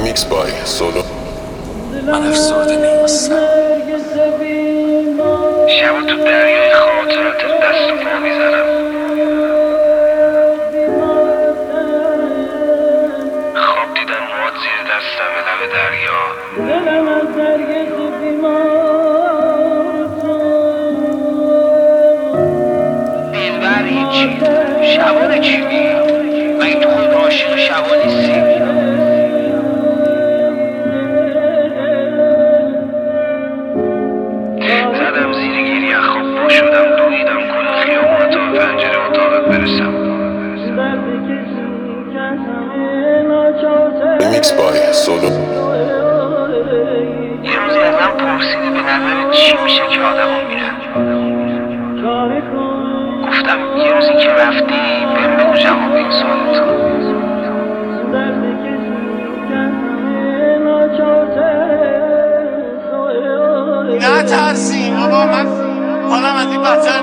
Remix by Solo. من افسرده نیستم. شب تو دریای خاطرات دست و پا میزنم. خواب دیدم مواد زیر دستم به لب دریا. دلبر هیچی، شبانه چی میگم؟ مگه تو خود عاشق شبان نیستی؟ زدم زیر گیری خواب پا شدم، دویدم کل خیابون تا به پنجره اتاقت برسم. Remix by Solo. یه روزی ازم پرسیدی به نظر چی میشه که آدما میرن. گفتم یه روزی که رفتی بهم بگو جواب این سوالتو. نه ترسیم بابا، من حالم از این بدتر